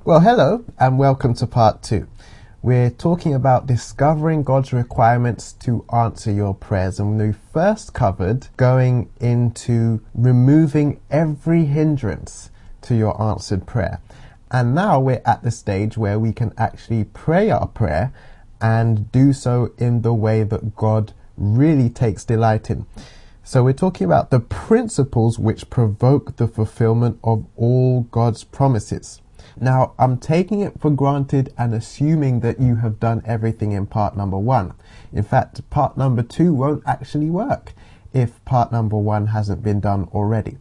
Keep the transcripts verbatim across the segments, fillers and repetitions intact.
Well, hello and welcome to part two. We're talking about discovering God's requirements to answer your prayers, and we first covered going into removing every hindrance to your answered prayer. And now we're at the stage where we can actually pray our prayer and do so in the way that God really takes delight in. So we're talking about the principles which provoke the fulfillment of all God's promises. Now, I'm taking it for granted and assuming that you have done everything in part number one. In fact, part number two won't actually work if part number one hasn't been done already.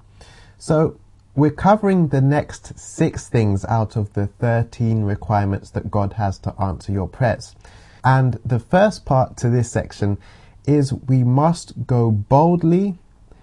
So we're covering the next six things out of the thirteen requirements that God has to answer your prayers. And the first part to this section is we must go boldly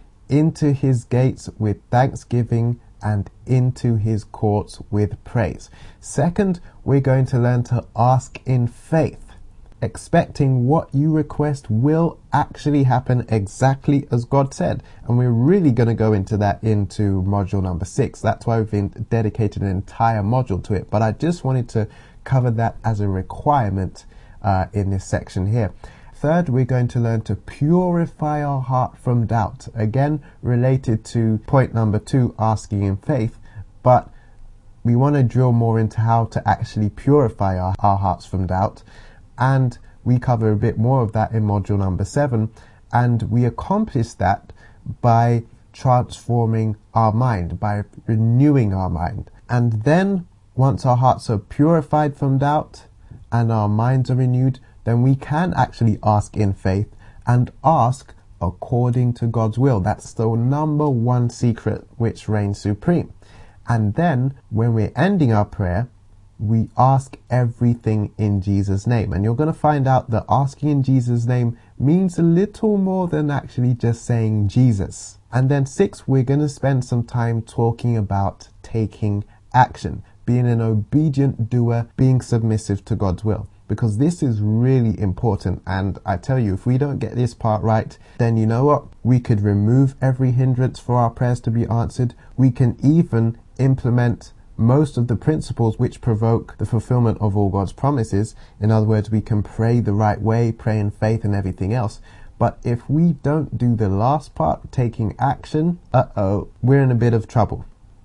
into his gates with thanksgiving and into his courts with praise. Second, we're going to learn to ask in faith, expecting what you request will actually happen exactly as God said. And we're really going to go into that into module number six. That's why we've been dedicated an entire module to it. But I just wanted to cover that as a requirement uh, in this section here. Third, we're going to learn to purify our heart from doubt. Again, related to point number two, asking in faith, but we want to drill more into how to actually purify our, our hearts from doubt. And we cover a bit more of that in module number seven. And we accomplish that by transforming our mind, by renewing our mind. And then once our hearts are purified from doubt and our minds are renewed, then we can actually ask in faith and ask according to God's will. That's the number one secret which reigns supreme. And then when we're ending our prayer, we ask everything in Jesus' name. And you're going to find out that asking in Jesus' name means a little more than actually just saying Jesus. And then six, we're going to spend some time talking about taking action, being an obedient doer, being submissive to God's will. Because this is really important, and I tell you, if we don't get this part right, then you know what? We could remove every hindrance for our prayers to be answered. We can even implement most of the principles which provoke the fulfillment of all God's promises. In other words, we can pray the right way, pray in faith and everything else. But if we don't do the last part, taking action, uh-oh, we're in a bit of trouble.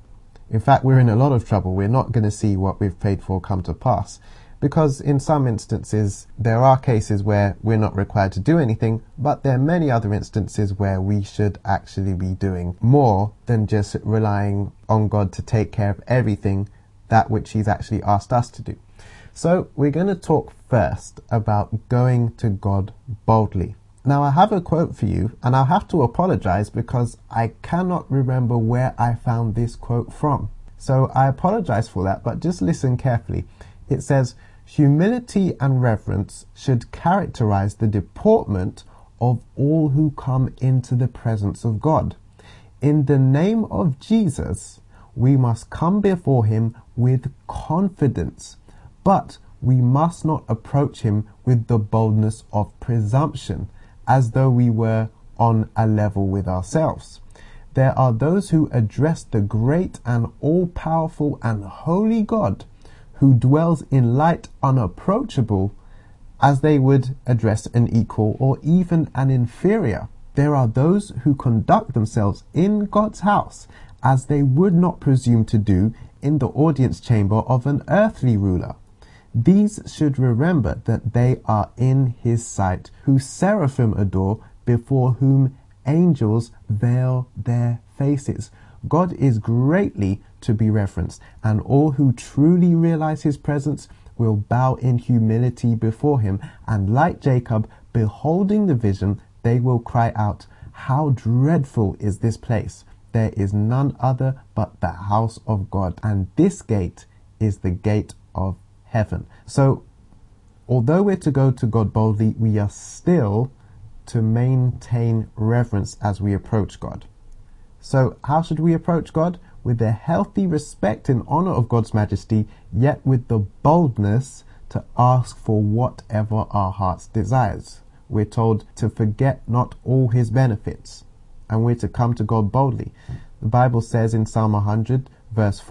In fact, we're in a lot of trouble. We're not going to see what we've prayed for come to pass. Because in some instances, there are cases where we're not required to do anything, but there are many other instances where we should actually be doing more than just relying on God to take care of everything, that which he's actually asked us to do. So we're going to talk first about going to God boldly. Now, I have a quote for you, and I'll have to apologize because I cannot remember where I found this quote from. So I apologize for that, but just listen carefully. It says, "Humility and reverence should characterize the deportment of all who come into the presence of God. In the name of Jesus, we must come before him with confidence, but we must not approach him with the boldness of presumption, as though we were on a level with ourselves. There are those who address the great and all-powerful and holy God, who dwells in light unapproachable, as they would address an equal or even an inferior. There are those who conduct themselves in God's house as they would not presume to do in the audience chamber of an earthly ruler. These should remember that they are in his sight, who seraphim adore, before whom angels veil their faces. God is greatly to be reverenced, and all who truly realize his presence will bow in humility before him, and like Jacob, beholding the vision, they will cry out, 'How dreadful is this place! There is none other but the house of God, and this gate is the gate of heaven.'" So, although we're to go to God boldly, we are still to maintain reverence as we approach God. So how should we approach God? With a healthy respect and honor of God's majesty, yet with the boldness to ask for whatever our hearts desires. We're told to forget not all his benefits, and we're to come to God boldly. The Bible says in Psalm one hundred, verse four,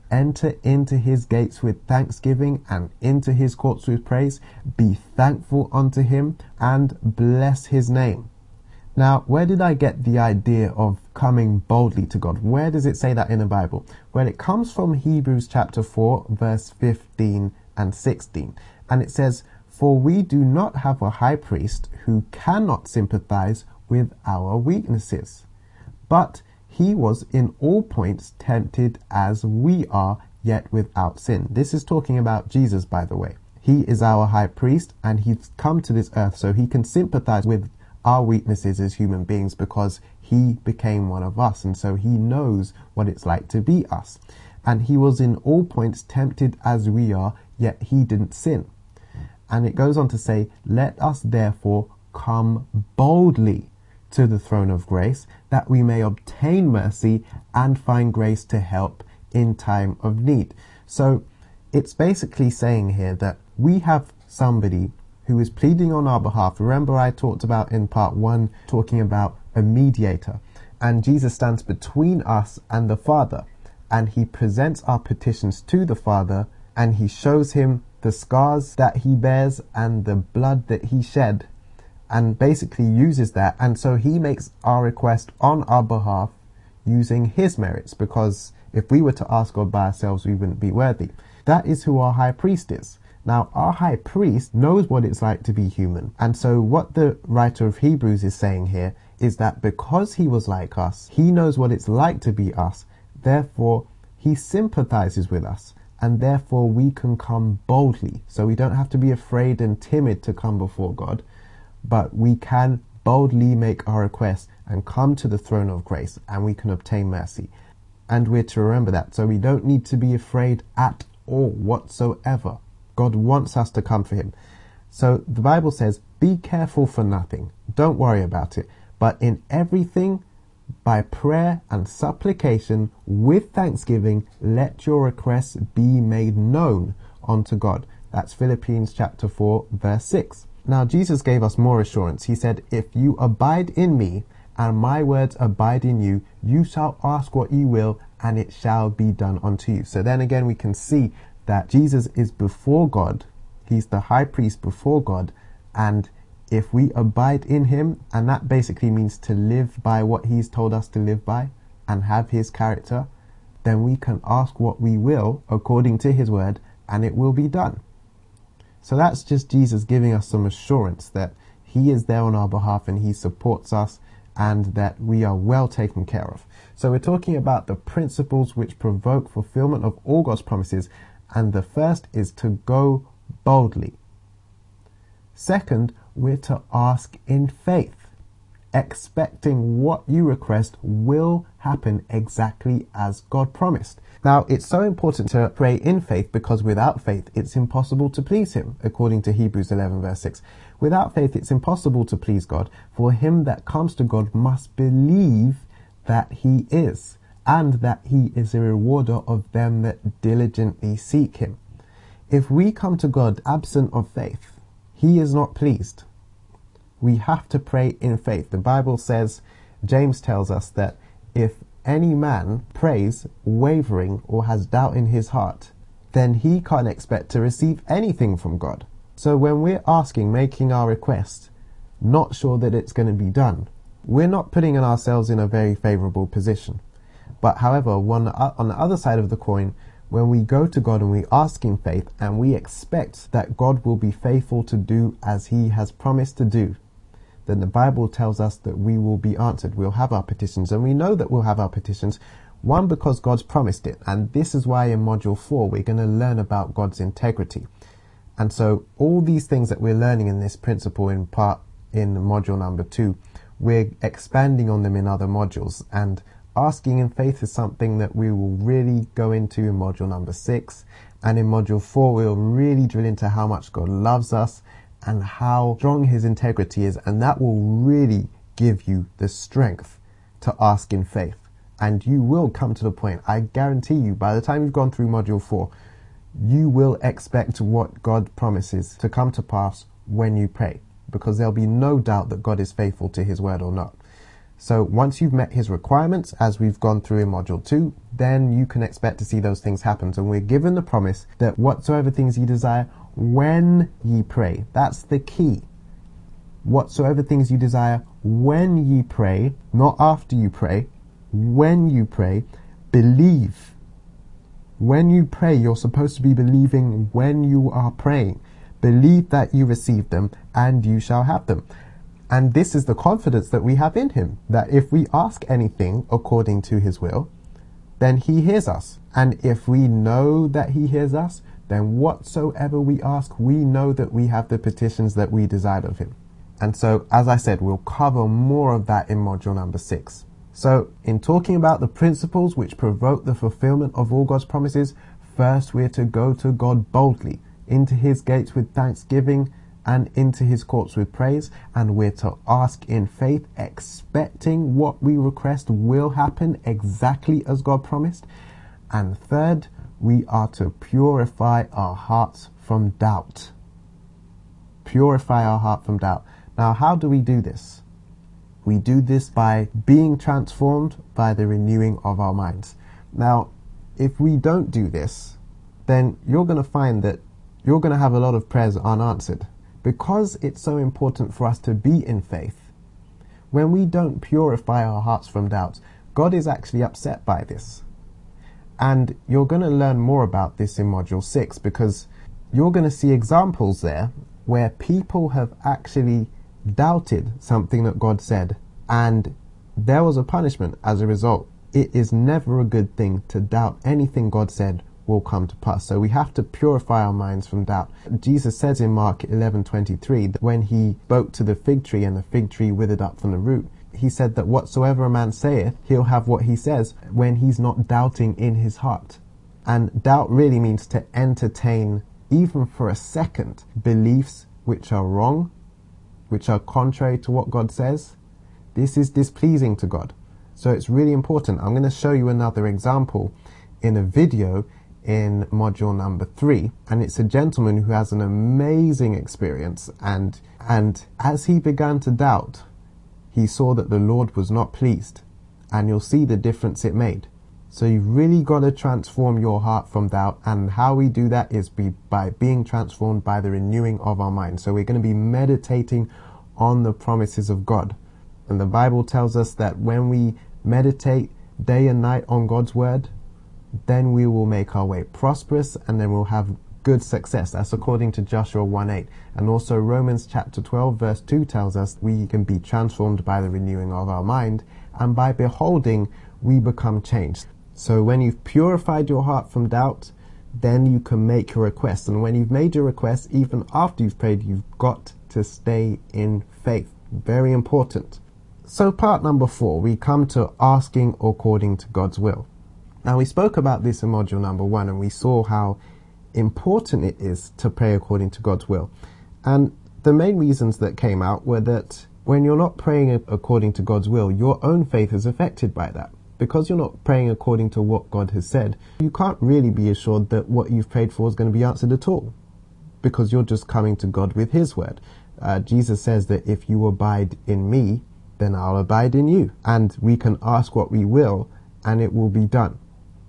Enter into his gates with thanksgiving and into his courts with praise. Be thankful unto him and bless his name. Now, where did I get the idea of coming boldly to God? Where does it say that in the Bible? Well, it comes from Hebrews chapter four, verse fifteen and sixteen. And it says, "For we do not have a high priest who cannot sympathize with our weaknesses, but he was in all points tempted as we are, yet without sin." This is talking about Jesus, by the way. He is our high priest, and he's come to this earth so he can sympathize with our weaknesses as human beings, because he became one of us, and so he knows what it's like to be us. And he was in all points tempted as we are, yet he didn't sin. And it goes on to say, "Let us therefore come boldly to the throne of grace, that we may obtain mercy and find grace to help in time of need." So it's basically saying here that we have somebody who is pleading on our behalf. Remember, I talked about in part one, talking about a mediator, and Jesus stands between us and the Father, and he presents our petitions to the Father, and he shows him the scars that he bears and the blood that he shed, and basically uses that. And so he makes our request on our behalf using his merits, because if we were to ask God by ourselves, we wouldn't be worthy. That is who our high priest is. Now, our high priest knows what it's like to be human. And so what the writer of Hebrews is saying here is that because he was like us, he knows what it's like to be us. Therefore, he sympathizes with us, and therefore we can come boldly. So we don't have to be afraid and timid to come before God, but we can boldly make our requests and come to the throne of grace, and we can obtain mercy. And we're to remember that. So we don't need to be afraid at all whatsoever. God wants us to come for him. So the Bible says, "Be careful for nothing." Don't worry about it. "But in everything, by prayer and supplication, with thanksgiving, let your requests be made known unto God." That's Philippians chapter four, verse six. Now, Jesus gave us more assurance. He said, "If you abide in me, and my words abide in you, you shall ask what you will, and it shall be done unto you." So then again, we can see that Jesus is before God. He's the high priest before God. And if we abide in him, and that basically means to live by what he's told us to live by and have his character, then we can ask what we will according to his word, and it will be done. So that's just Jesus giving us some assurance that he is there on our behalf and he supports us, and that we are well taken care of. So we're talking about the principles which provoke fulfillment of all God's promises. And the first is to go boldly. Second, we're to ask in faith, expecting what you request will happen exactly as God promised. Now, it's so important to pray in faith, because without faith, it's impossible to please him, according to Hebrews eleven, verse six. Without faith, it's impossible to please God, for him that comes to God must believe that he is, and that he is a rewarder of them that diligently seek him. If we come to God absent of faith, he is not pleased. We have to pray in faith. The Bible says, James tells us that if any man prays wavering or has doubt in his heart, then he can't expect to receive anything from God. So when we're asking, making our request, not sure that it's going to be done, we're not putting ourselves in a very favorable position. But however, one, on the other side of the coin, when we go to God and we ask in faith and we expect that God will be faithful to do as he has promised to do, then the Bible tells us that we will be answered. We'll have our petitions, and we know that we'll have our petitions. One, because God's promised it. And this is why in module four, we're going to learn about God's integrity. And so all these things that we're learning in this principle in part in module number two, we're expanding on them in other modules. And asking in faith is something that we will really go into in module number six. And in module four, we'll really drill into how much God loves us and how strong his integrity is. And that will really give you the strength to ask in faith. And you will come to the point, I guarantee you, by the time you've gone through module four, you will expect what God promises to come to pass when you pray, because there'll be no doubt that God is faithful to his word or not. So once you've met his requirements, as we've gone through in module two, then you can expect to see those things happen. And we're given the promise that whatsoever things ye desire when ye pray. That's the key. Whatsoever things you desire when ye pray, not after you pray, when you pray, believe. When you pray, you're supposed to be believing when you are praying. Believe that you receive them and you shall have them. And this is the confidence that we have in him, that if we ask anything according to his will, then he hears us. And if we know that he hears us, then whatsoever we ask, we know that we have the petitions that we desired of him. And so, as I said, we'll cover more of that in module number six. So, in talking about the principles which provoke the fulfillment of all God's promises, first we're to go to God boldly, into his gates with thanksgiving, and into his courts with praise, and we're to ask in faith, expecting what we request will happen exactly as God promised. And third, we are to purify our hearts from doubt. Purify our heart from doubt. Now, how do we do this? We do this by being transformed by the renewing of our minds. Now, if we don't do this, then you're going to find that you're going to have a lot of prayers unanswered. Because it's so important for us to be in faith, when we don't purify our hearts from doubts, God is actually upset by this. And you're going to learn more about this in module six, because you're going to see examples there where people have actually doubted something that God said, and there was a punishment as a result. It is never a good thing to doubt anything God said will come to pass. So we have to purify our minds from doubt. Jesus says in Mark eleven twenty-three that when he spoke to the fig tree and the fig tree withered up from the root, he said that whatsoever a man saith, he'll have what he says when he's not doubting in his heart. And doubt really means to entertain, even for a second, beliefs which are wrong, which are contrary to what God says. This is displeasing to God. So it's really important. I'm going to show you another example in a video in module number three, and it's a gentleman who has an amazing experience, and and as he began to doubt, he saw that the Lord was not pleased, and you'll see the difference it made. So you've really got to transform your heart from doubt, and how we do that is be, by being transformed by the renewing of our mind. So we're going to be meditating on the promises of God, and the Bible tells us that when we meditate day and night on God's word, then we will make our way prosperous, and then we'll have good success. That's according to Joshua one eight. And also Romans chapter twelve verse two tells us we can be transformed by the renewing of our mind, and by beholding we become changed. So when you've purified your heart from doubt, then you can make your request. And when you've made your request, even after you've prayed, you've got to stay in faith. Very important. So part number four, we come to asking according to God's will. Now, we spoke about this in module number one, and we saw how important it is to pray according to God's will. And the main reasons that came out were that when you're not praying according to God's will, your own faith is affected by that. Because you're not praying according to what God has said, you can't really be assured that what you've prayed for is going to be answered at all, because you're just coming to God with his word. Uh, Jesus says that if you abide in me, then I'll abide in you. And we can ask what we will, and it will be done.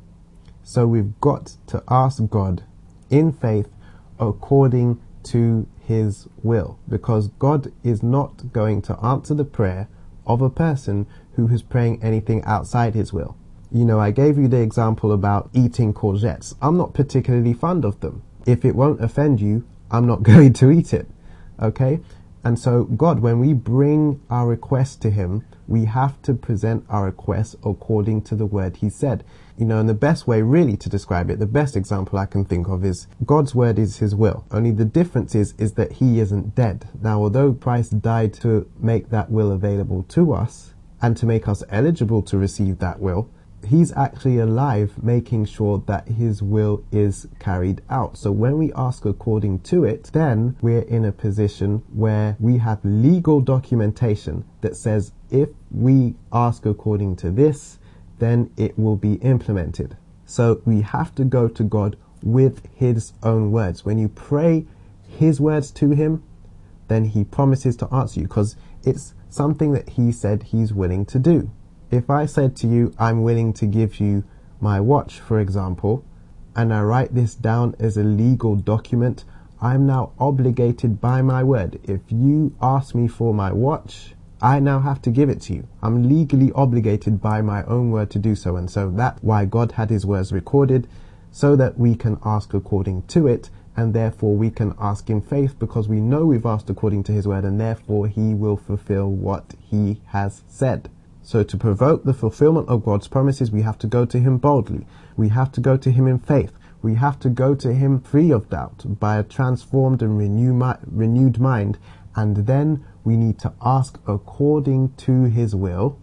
So we've got to ask God in faith according to his will, because God is not going to answer the prayer of a person who is praying anything outside his will. You know, I gave you the example about eating courgettes. I'm not particularly fond of them. If it won't offend you, I'm not going to eat it. Okay? And so God, when we bring our request to him, we have to present our request according to the word he said. You know, and the best way really to describe it, the best example I can think of is God's word is his will. Only the difference is, is that he isn't dead. Now, although Christ died to make that will available to us and to make us eligible to receive that will, he's actually alive, making sure that his will is carried out. So when we ask according to it, then we're in a position where we have legal documentation that says if we ask according to this, then it will be implemented. So we have to go to God with his own words. When you pray his words to him, then he promises to answer you. Because It's something that he said he's willing to do. If I said to you, I'm willing to give you my watch, for example, and I write this down as a legal document, I'm now obligated by my word. If you ask me for my watch, I now have to give it to you. I'm legally obligated by my own word to do so. And so that's why God had his words recorded, so that we can ask according to it, and therefore we can ask in faith, because we know we've asked according to his word, and therefore he will fulfill what he has said. So to provoke the fulfillment of God's promises, we have to go to him boldly. We have to go to him in faith. We have to go to him free of doubt by a transformed and renew mi- renewed mind. And then we need to ask according to his will.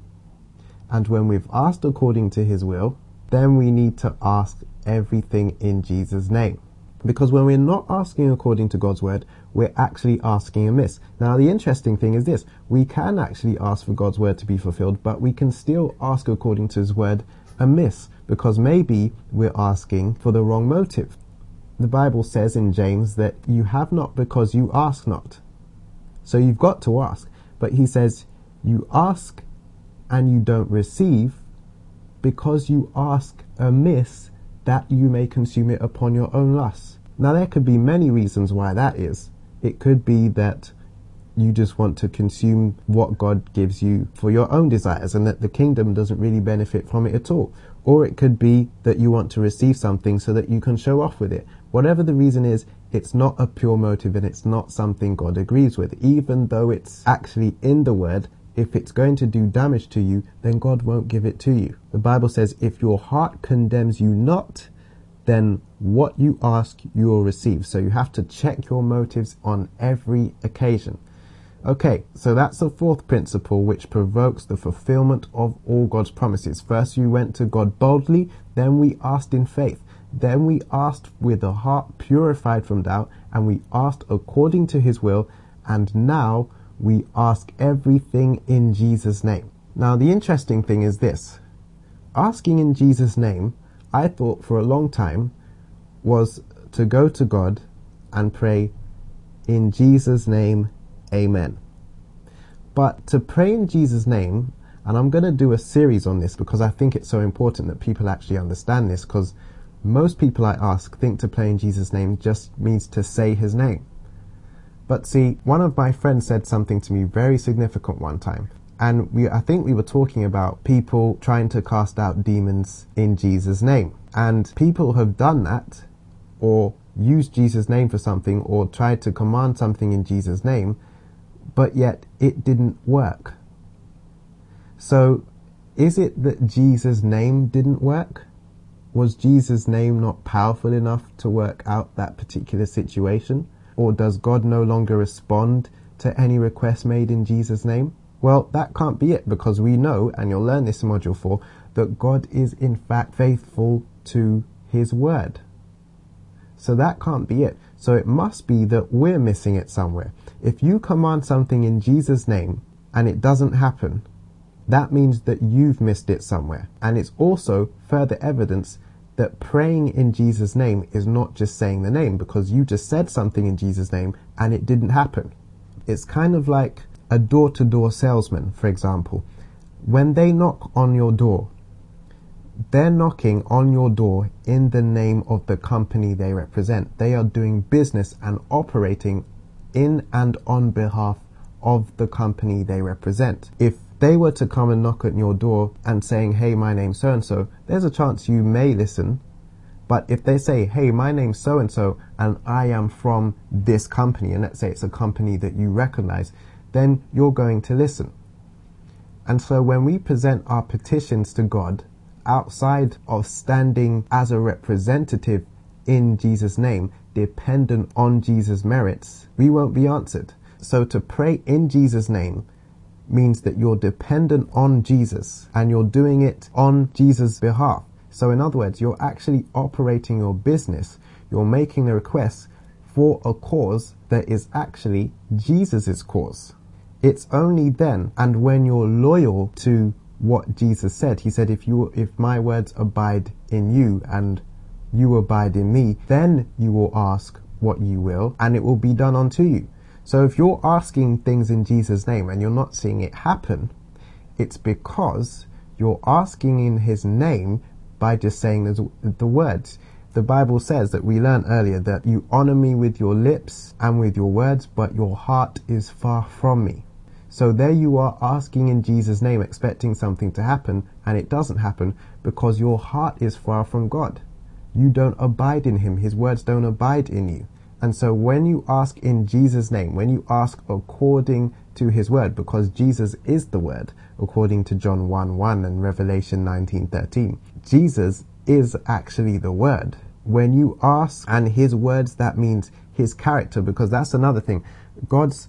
And when we've asked according to his will, then we need to ask everything in Jesus' name. Because when we're not asking according to God's word, we're actually asking amiss. Now, the interesting thing is this. We can actually ask for God's word to be fulfilled, but we can still ask according to his word amiss, because maybe we're asking for the wrong motive. The Bible says in James that you have not because you ask not. So you've got to ask. But he says you ask and you don't receive because you ask amiss, that you may consume it upon your own lusts. Now, there could be many reasons why that is. It could be that you just want to consume what God gives you for your own desires, and that the kingdom doesn't really benefit from it at all. Or it could be that you want to receive something so that you can show off with it. Whatever the reason is, it's not a pure motive, and it's not something God agrees with. Even though it's actually in the word, if it's going to do damage to you, then God won't give it to you. The Bible says, if your heart condemns you not, then what you ask you will receive. So you have to check your motives on every occasion. Okay, so that's the fourth principle, which provokes the fulfillment of all God's promises. First, you went to God boldly, then we asked in faith. Then we asked with a heart purified from doubt, and we asked according to his will, and now we ask everything in Jesus' name. Now, the interesting thing is this. Asking in Jesus' name, I thought for a long time, was to go to God and pray, in Jesus' name, amen. But to pray in Jesus' name, and I'm going to do a series on this because I think it's so important that people actually understand this, because most people I ask think to pray in Jesus' name just means to say his name. But see, one of my friends said something to me very significant one time. And we, I think we were talking about people trying to cast out demons in Jesus' name. And people have done that, or used Jesus' name for something, or tried to command something in Jesus' name, but yet it didn't work. So, is it that Jesus' name didn't work? Was Jesus' name not powerful enough to work out that particular situation? Or does God no longer respond to any request made in Jesus' name? Well, that can't be it, because we know, and you'll learn this in module four, that God is in fact faithful to his word. So that can't be it. So it must be that we're missing it somewhere. If you command something in Jesus' name and it doesn't happen, that means that you've missed it somewhere. And it's also further evidence that praying in Jesus' name is not just saying the name, because you just said something in Jesus' name and it didn't happen. It's kind of like a door-to-door salesman, for example. When they knock on your door, they're knocking on your door in the name of the company they represent. They are doing business and operating in and on behalf of the company they represent. If they were to come and knock at your door and saying, hey, my name's so-and-so, there's a chance you may listen. But if they say, hey, my name's so-and-so and I am from this company, and let's say it's a company that you recognize, then you're going to listen. And so when we present our petitions to God outside of standing as a representative in Jesus' name, dependent on Jesus' merits, we won't be answered. So to pray in Jesus' name means that you're dependent on Jesus and you're doing it on Jesus' behalf. So in other words, you're actually operating your business. You're making the request for a cause that is actually Jesus' cause. It's only then and when you're loyal to what Jesus said. He said, if you, if my words abide in you and you abide in me, then you will ask what you will and it will be done unto you. So if you're asking things in Jesus' name and you're not seeing it happen, it's because you're asking in his name by just saying the, the words. The Bible says that we learned earlier that you honor me with your lips and with your words, but your heart is far from me. So there you are asking in Jesus' name, expecting something to happen, and it doesn't happen because your heart is far from God. You don't abide in him. His words don't abide in you. And so when you ask in Jesus' name, when you ask according to his word, because Jesus is the word, according to John one one and Revelation nineteen thirteen, Jesus is actually the word. When you ask and his words, that means his character, because that's another thing. God's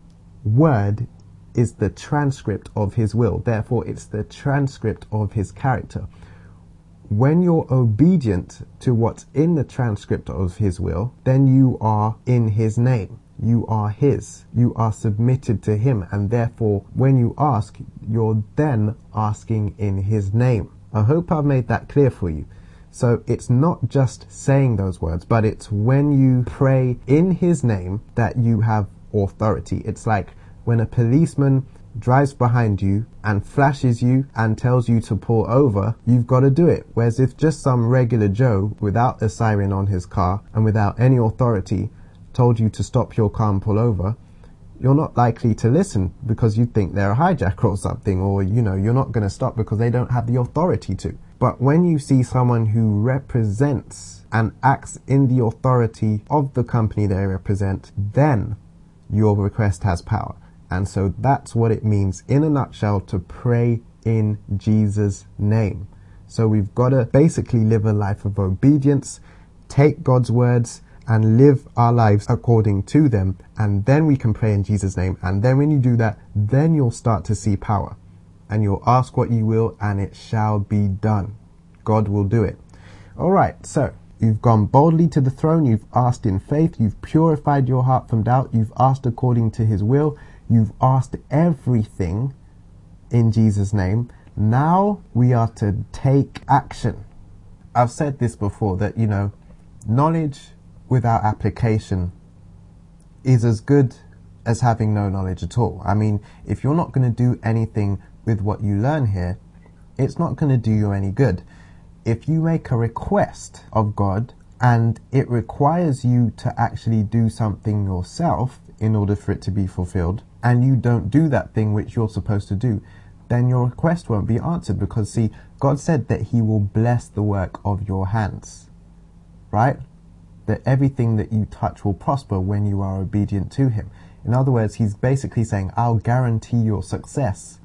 word is the transcript of his will. Therefore, it's the transcript of his character. When you're obedient to what's in the transcript of his will, then you are in his name. You are his. You are submitted to him. And therefore, when you ask, you're then asking in his name. I hope I've made that clear for you. So it's not just saying those words, but it's when you pray in his name that you have authority. It's like when a policeman drives behind you and flashes you and tells you to pull over, you've got to do it. Whereas if just some regular Joe without a siren on his car and without any authority told you to stop your car and pull over, you're not likely to listen because you think they're a hijacker or something, or, you know, you're not going to stop because they don't have the authority to. But when you see someone who represents and acts in the authority of the company they represent, then your request has power. And so that's what it means in a nutshell to pray in Jesus' name. So we've got to basically live a life of obedience, take God's words and live our lives according to them. And then we can pray in Jesus' name. And then when you do that, then you'll start to see power. And you'll ask what you will and it shall be done. God will do it. All right, so you've gone boldly to the throne. You've asked in faith. You've purified your heart from doubt. You've asked according to his will. You've asked everything in Jesus' name. Now we are to take action. I've said this before that, you know, knowledge without application is as good as having no knowledge at all. I mean, if you're not going to do anything with what you learn here, it's not going to do you any good. If you make a request of God and it requires you to actually do something yourself in order for it to be fulfilled, and you don't do that thing which you're supposed to do, then your request won't be answered, because see, God said that he will bless the work of your hands, right? That everything that you touch will prosper when you are obedient to him. In other words, he's basically saying, I'll guarantee your success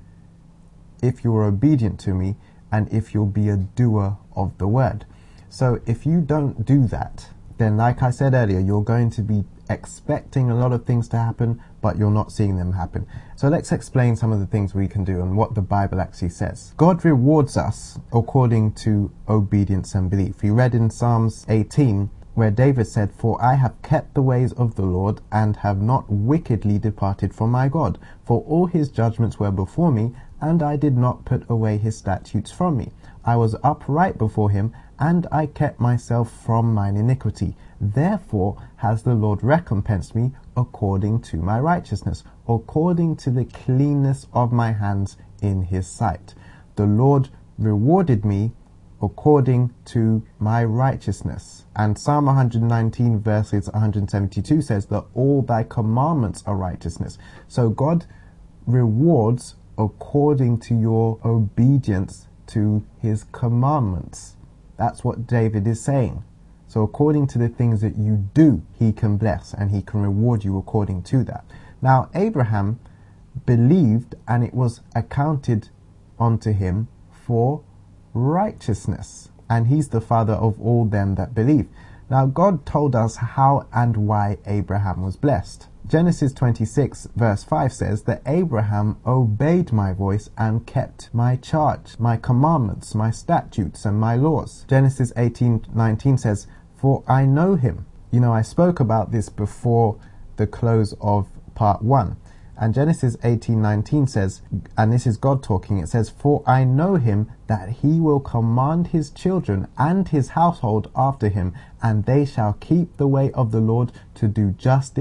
if you're obedient to me and if you'll be a doer of the word. So if you don't do that, then like I said earlier, you're going to be expecting a lot of things to happen, but you're not seeing them happen. So let's explain some of the things we can do and what the Bible actually says. God rewards us according to obedience and belief. We read in Psalms eighteen, where David said, For I have kept the ways of the Lord, and have not wickedly departed from my God. For all his judgments were before me, and I did not put away his statutes from me. I was upright before him, and I kept myself from mine iniquity. Therefore has the Lord recompensed me according to my righteousness, according to the cleanness of my hands in his sight. The Lord rewarded me according to my righteousness. And Psalm one nineteen verses one seventy-two says that all thy commandments are righteousness. So God rewards according to your obedience to his commandments. That's what David is saying. So according to the things that you do, he can bless and he can reward you according to that. Now, Abraham believed, and it was accounted unto him for righteousness. And he's the father of all them that believe. Now, God told us how and why Abraham was blessed. Genesis twenty-six verse five says that Abraham obeyed my voice and kept my charge, my commandments, my statutes, and my laws. Genesis eighteen nineteen says, For I know him. You know, I spoke about this before the close of part one. And Genesis eighteen nineteen says, and this is God talking, it says, For I know him, that he will command his children and his household after him, and they shall keep the way of the Lord to do justice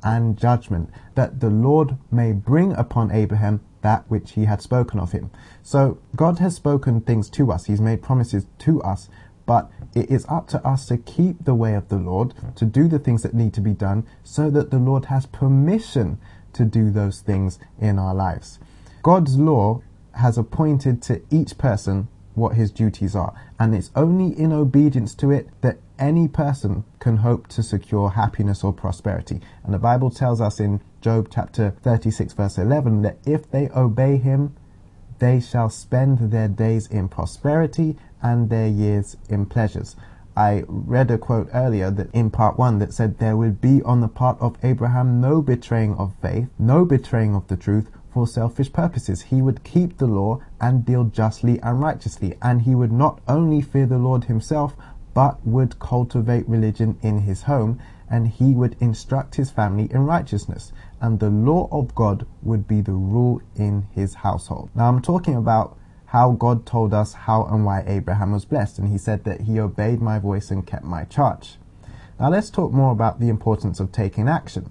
and judgment, that the Lord may bring upon Abraham that which he had spoken of him. So God has spoken things to us. He's made promises to us, but it is up to us to keep the way of the Lord, to do the things that need to be done, so that the Lord has permission to do those things in our lives. God's law has appointed to each person what his duties are, and it's only in obedience to it that any person can hope to secure happiness or prosperity. And the Bible tells us in Job chapter thirty-six verse eleven that if they obey him, they shall spend their days in prosperity and their years in pleasures. I read a quote earlier that in part one that said there would be on the part of Abraham no betraying of faith, no betraying of the truth for selfish purposes. He would keep the law and deal justly and righteously, and he would not only fear the Lord himself, but would cultivate religion in his home, and he would instruct his family in righteousness, and the law of God would be the rule in his household. Now I'm talking about how God told us how and why Abraham was blessed, and he said that he obeyed my voice and kept my charge. Now let's talk more about the importance of taking action.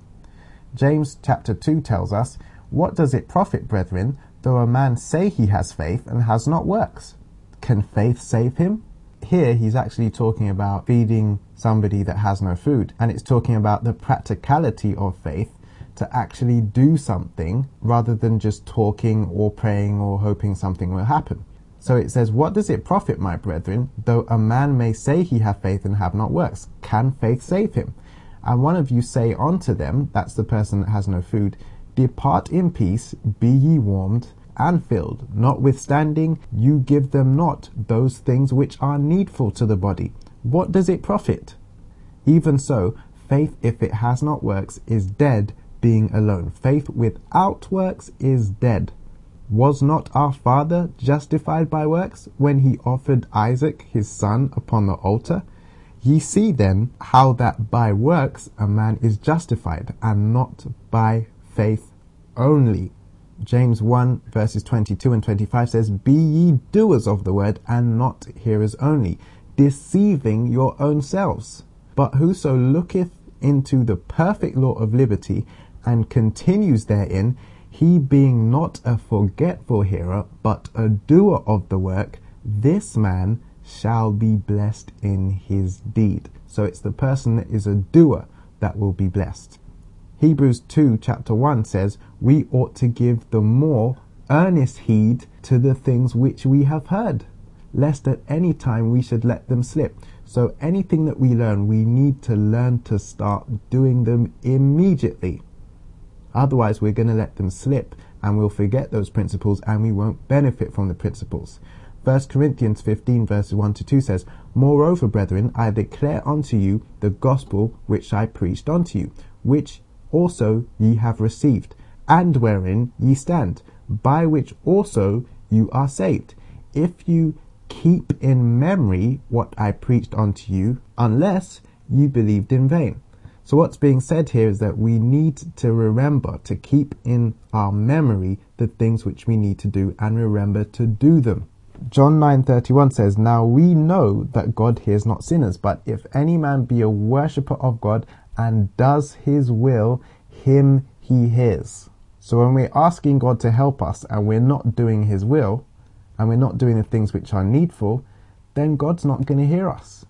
James chapter two tells us, "What does it profit, brethren, though a man say he has faith and has not works? Can faith save him?" Here he's actually talking about feeding somebody that has no food, and it's talking about the practicality of faith to actually do something rather than just talking or praying or hoping something will happen. So it says, "What does it profit, my brethren, though a man may say he have faith and have not works? Can faith save him? And one of you say unto them," that's the person that has no food, "Depart in peace, be ye warmed and filled. Notwithstanding, you give them not those things which are needful to the body. What does it profit? Even so, faith, if it has not works, is dead, being alone. Faith without works is dead. Was not our father justified by works when he offered Isaac his son upon the altar? Ye see then how that by works a man is justified, and not by faith only." James one verses twenty-two and twenty-five says, "Be ye doers of the word, and not hearers only, deceiving your own selves. But whoso looketh into the perfect law of liberty, and continues therein, he being not a forgetful hearer, but a doer of the work, this man shall be blessed in his deed." So it's the person that is a doer that will be blessed. Hebrews two chapter one says, "We ought to give the more earnest heed to the things which we have heard, lest at any time we should let them slip." So anything that we learn, we need to learn to start doing them immediately. Otherwise, we're going to let them slip and we'll forget those principles and we won't benefit from the principles. First Corinthians fifteen verses one to two says, "Moreover, brethren, I declare unto you the gospel which I preached unto you, which also ye have received, and wherein ye stand, by which also you are saved, if you keep in memory what I preached unto you, unless you believed in vain." So what's being said here is that we need to remember to keep in our memory the things which we need to do and remember to do them. John nine thirty-one says, "Now we know that God hears not sinners, but if any man be a worshipper of God and does his will, him he hears." So when we're asking God to help us and we're not doing his will, and we're not doing the things which are needful, then God's not going to hear us.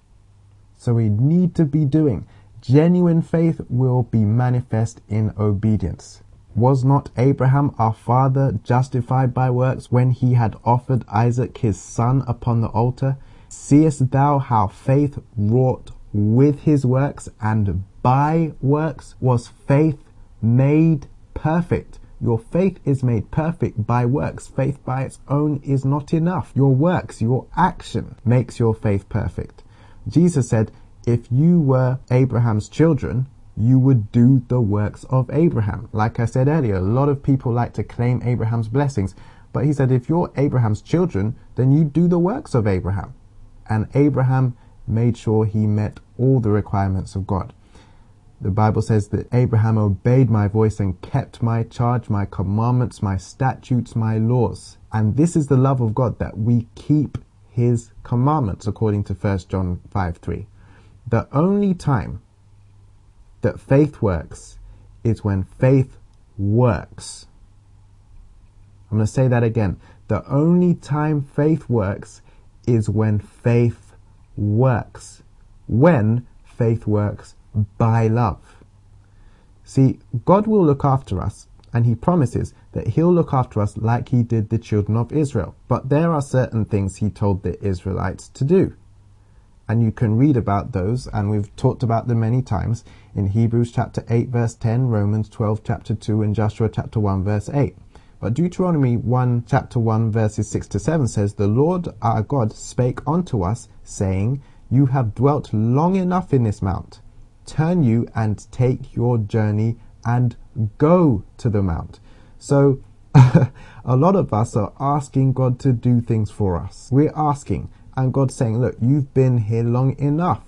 So we need to be doing. Genuine faith will be manifest in obedience. Was not Abraham our father justified by works when he had offered Isaac his son upon the altar? Seest thou how faith wrought with his works, and by works was faith made perfect? Your faith is made perfect by works. Faith by its own is not enough. Your works, your action makes your faith perfect. Jesus said, if you were Abraham's children, you would do the works of Abraham. Like I said earlier, a lot of people like to claim Abraham's blessings, but he said, if you're Abraham's children, then you do the works of Abraham. And Abraham made sure he met all the requirements of God. The Bible says that Abraham obeyed my voice and kept my charge, my commandments, my statutes, my laws. And this is the love of God, that we keep his commandments, according to First John five three. The only time that faith works is when faith works. I'm going to say that again. The only time faith works is when faith works. When faith works by love. See, God will look after us, and he promises that he'll look after us like he did the children of Israel. But there are certain things he told the Israelites to do. And you can read about those, and we've talked about them many times in Hebrews chapter eight verse ten, Romans twelve chapter two, and Joshua chapter one verse eight. But Deuteronomy one chapter one verses six to seven says, "The Lord our God spake unto us, saying, You have dwelt long enough in this mount. Turn you and take your journey and go to the mount." So a lot of us are asking God to do things for us. We're asking, and God's saying, look, you've been here long enough.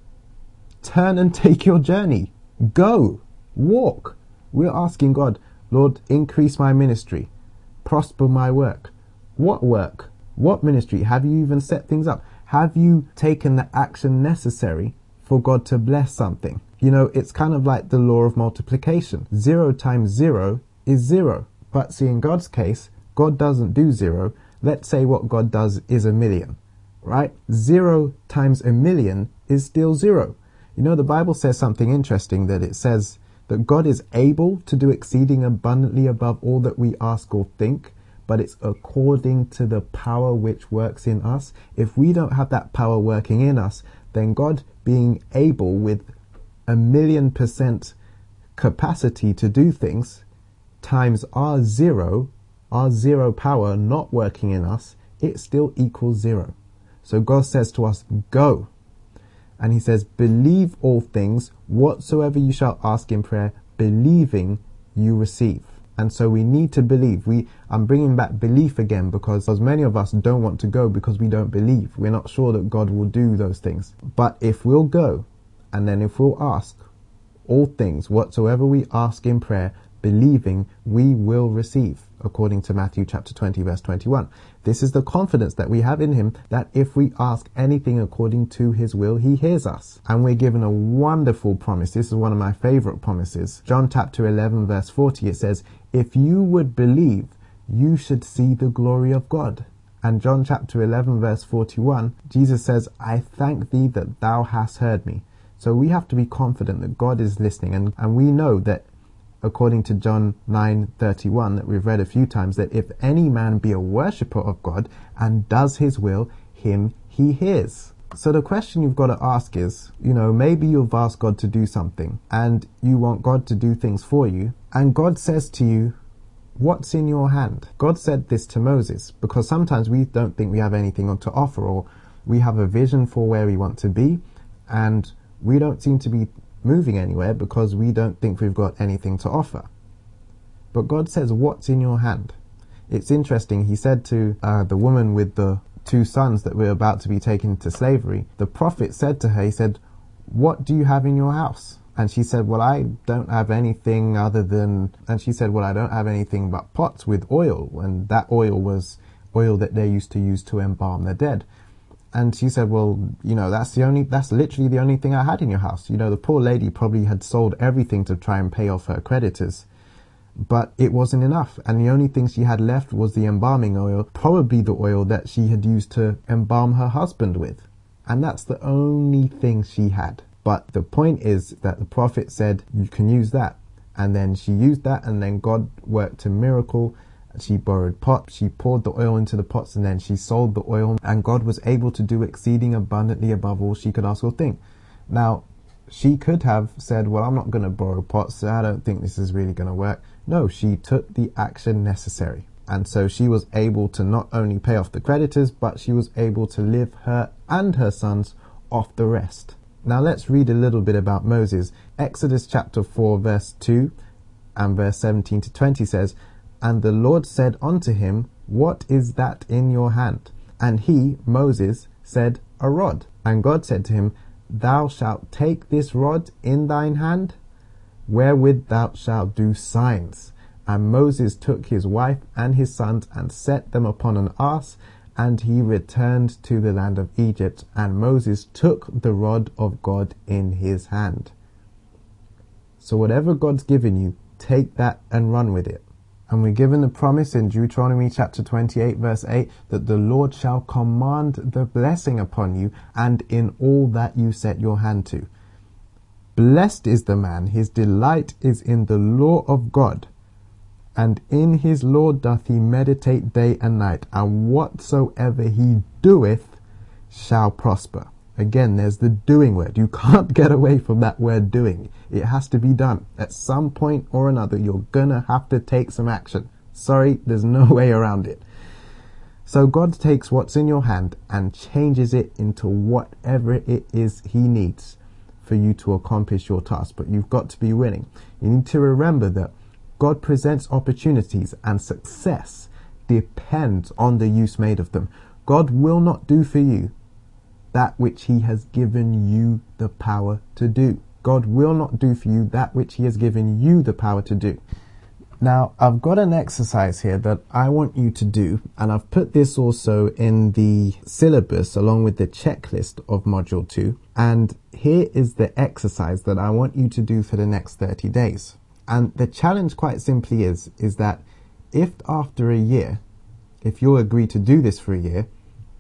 Turn and take your journey. Go. Walk. We're asking God, Lord, increase my ministry. Prosper my work. What work? What ministry? Have you even set things up? Have you taken the action necessary for God to bless something? You know, it's kind of like the law of multiplication. Zero times zero is zero. But see, in God's case, God doesn't do zero. Let's say what God does is a million, right? Zero times a million is still zero. You know, the Bible says something interesting, that it says that God is able to do exceeding abundantly above all that we ask or think, but it's according to the power which works in us. If we don't have that power working in us, then God being able with a million percent capacity to do things times our zero, our zero power not working in us, it still equals zero. So God says to us, go. And he says, believe all things, whatsoever you shall ask in prayer, believing you receive. And so we need to believe. We, I'm bringing back belief again, because as many of us don't want to go because we don't believe. We're not sure that God will do those things. But if we'll go, and then if we'll ask all things, whatsoever we ask in prayer, believing, we will receive, according to Matthew chapter twenty verse twenty-one. This is the confidence that we have in him, that if we ask anything according to his will, he hears us. And we're given a wonderful promise. This is one of my favorite promises. John chapter eleven verse forty, it says, if you would believe, you should see the glory of God. And John chapter eleven verse forty-one, Jesus says, I thank thee that thou hast heard me. So we have to be confident that God is listening, and, and we know that according to John nine thirty-one, that we've read a few times, that if any man be a worshipper of God and does his will, him he hears. So the question you've got to ask is, you know, maybe you've asked God to do something and you want God to do things for you, and God says to you, what's in your hand? God said this to Moses, because sometimes we don't think we have anything to offer, or we have a vision for where we want to be and we don't seem to be moving anywhere because we don't think we've got anything to offer. But God says, what's in your hand? It's interesting. He said to uh, the woman with the two sons that were about to be taken to slavery, the prophet said to her, he said, what do you have in your house? And she said, well, I don't have anything other than, and she said, well, I don't have anything but pots with oil. And that oil was oil that they used to use to embalm their dead. And she said, well, you know, that's the only, that's literally the only thing I had in your house. You know, the poor lady probably had sold everything to try and pay off her creditors, but it wasn't enough. And the only thing she had left was the embalming oil, probably the oil that she had used to embalm her husband with. And that's the only thing she had. But the point is that the prophet said, you can use that. And then she used that, and then God worked a miracle. She borrowed pots, she poured the oil into the pots, and then she sold the oil, and God was able to do exceeding abundantly above all she could ask or think. Now, she could have said, well, I'm not going to borrow pots, so I don't think this is really going to work. No, she took the action necessary. And so she was able to not only pay off the creditors, but she was able to live her and her sons off the rest. Now let's read a little bit about Moses. Exodus chapter four verse two and verse seventeen to twenty says, and the Lord said unto him, what is that in your hand? And he, Moses, said, a rod. And God said to him, thou shalt take this rod in thine hand, wherewith thou shalt do signs. And Moses took his wife and his sons and set them upon an ass, and he returned to the land of Egypt. And Moses took the rod of God in his hand. So whatever God's given you, take that and run with it. And we're given the promise in Deuteronomy chapter twenty-eight verse eight that the Lord shall command the blessing upon you and in all that you set your hand to. Blessed is the man, his delight is in the law of God, and in his law doth he meditate day and night, and whatsoever he doeth shall prosper. Again, there's the doing word. You can't get away from that word doing. It has to be done. At some point or another, you're gonna have to take some action. Sorry, there's no way around it. So God takes what's in your hand and changes it into whatever it is he needs for you to accomplish your task. But you've got to be willing. You need to remember that God presents opportunities and success depends on the use made of them. God will not do for you that which he has given you the power to do. God will not do for you that which he has given you the power to do. Now, I've got an exercise here that I want you to do, and I've put this also in the syllabus along with the checklist of module two. And here is the exercise that I want you to do for the next thirty days. And the challenge quite simply is, is that if after a year, if you'll agree to do this for a year,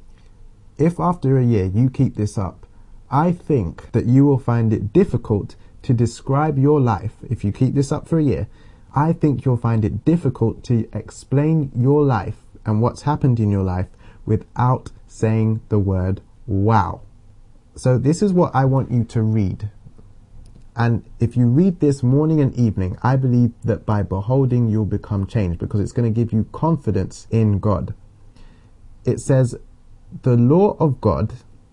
if after a year you keep this up, I think that you will find it difficult to describe your life. If you keep this up for a year, I think you'll find it difficult to explain your life and what's happened in your life without saying the word wow. So this is what I want you to read. And if you read this morning and evening, I believe that by beholding you'll become changed, because it's going to give you confidence in God. It says, the law of God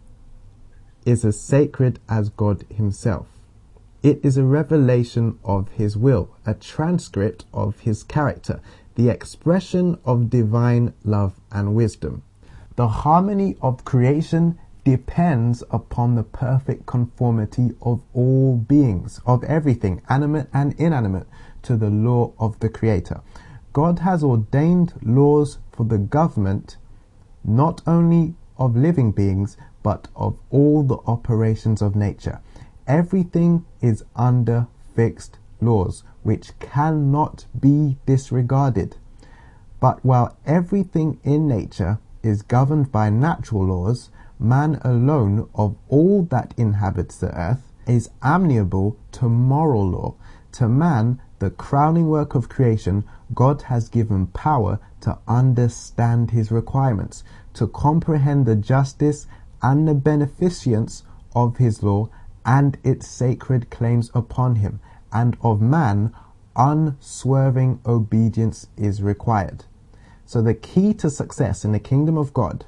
is as sacred as God himself. It is a revelation of his will, a transcript of his character, the expression of divine love and wisdom. The harmony of creation depends upon the perfect conformity of all beings, of everything, animate and inanimate, to the law of the Creator. God has ordained laws for the government not only of living beings, but of all the operations of nature. Everything is under fixed laws, which cannot be disregarded. But while everything in nature is governed by natural laws, man alone of all that inhabits the earth is amenable to moral law. To man, the crowning work of creation, God has given power to understand his requirements, to comprehend the justice and the beneficence of his law and its sacred claims upon him, and of man, unswerving obedience is required. So the key to success in the kingdom of God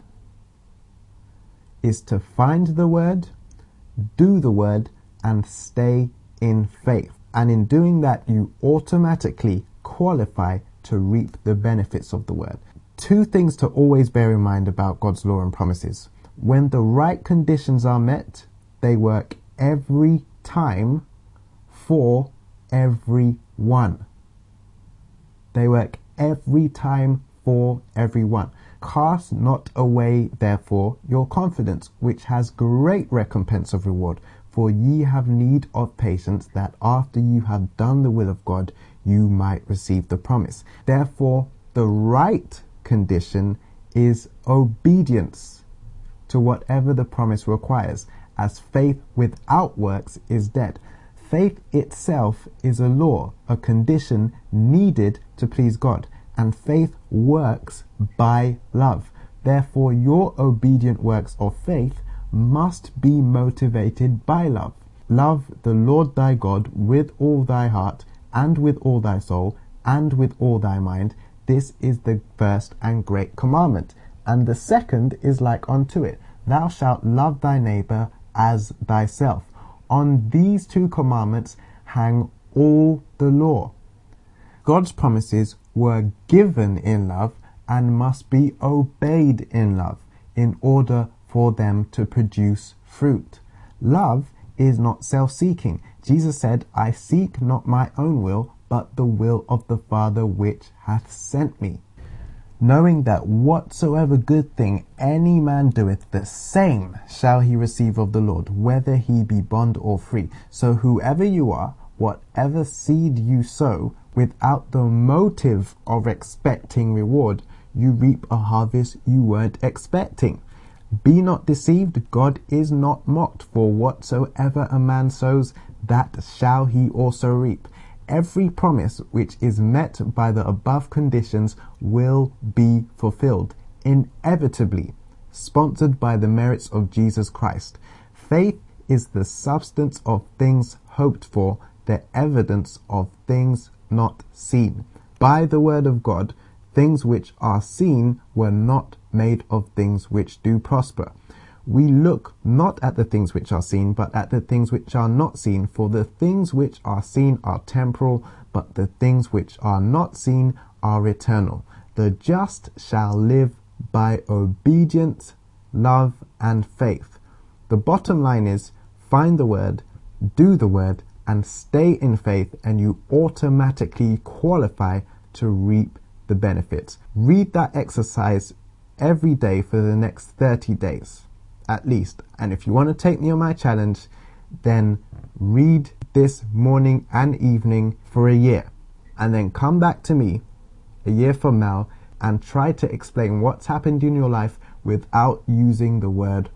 is to find the word, do the word, and stay in faith. And in doing that, you automatically qualify to reap the benefits of the word. Two things to always bear in mind about God's law and promises. When the right conditions are met, they work every time for everyone. They work every time for everyone. Cast not away, therefore, your confidence, which has great recompense of reward. For ye have need of patience, that after you have done the will of God, you might receive the promise. Therefore, the right condition is obedience to whatever the promise requires, as faith without works is dead. Faith itself is a law, a condition needed to please God, and faith works by love. Therefore, your obedient works of faith must be motivated by love. Love the Lord thy God with all thy heart, and with all thy soul, and with all thy mind. This is the first and great commandment. And the second is like unto it. Thou shalt love thy neighbor as thyself. On these two commandments hang all the law. God's promises were given in love and must be obeyed in love in order for them to produce fruit. Love is not self-seeking. Jesus said, I seek not my own will, but the will of the Father which hath sent me. Knowing that whatsoever good thing any man doeth, the same shall he receive of the Lord, whether he be bond or free. So whoever you are, whatever seed you sow without the motive of expecting reward, you reap a harvest you weren't expecting. Be not deceived, God is not mocked, for whatsoever a man sows, that shall he also reap. Every promise which is met by the above conditions will be fulfilled, inevitably, sponsored by the merits of Jesus Christ. Faith is the substance of things hoped for, the evidence of things not seen. By the word of God, things which are seen were not made of things which do prosper. We look not at the things which are seen, but at the things which are not seen. For the things which are seen are temporal, but the things which are not seen are eternal. The just shall live by obedience, love, and faith. The bottom line is, find the word, do the word, and stay in faith, and you automatically qualify to reap the benefits. Read that exercise every day for the next thirty days. At least. And if you want to take me on my challenge, then read this morning and evening for a year, and then come back to me a year from now and try to explain what's happened in your life without using the word